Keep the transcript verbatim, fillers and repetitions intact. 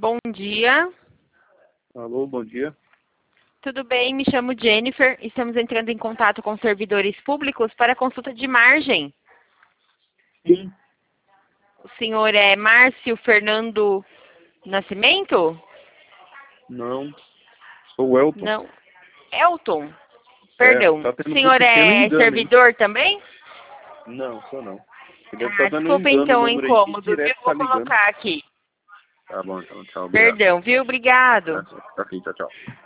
Bom dia. Alô, bom dia. Tudo bem? Me chamo Jennifer. Estamos entrando em contato com servidores públicos para consulta de margem. Sim. O senhor é Márcio Fernando Nascimento? Não. Sou o Elton. Não. Elton? Perdão. É, tá O tendo um senhor pequeno é engano, hein? servidor também? Não, sou não. Você deve Ah, estar dando um desculpa engano no então o número aí que incômodo, viu? direto tá Vou ligando. colocar aqui. Tá bom, então. Tchau, obrigado. Perdão, viu? Obrigado. Tá, ok, tchau, tchau.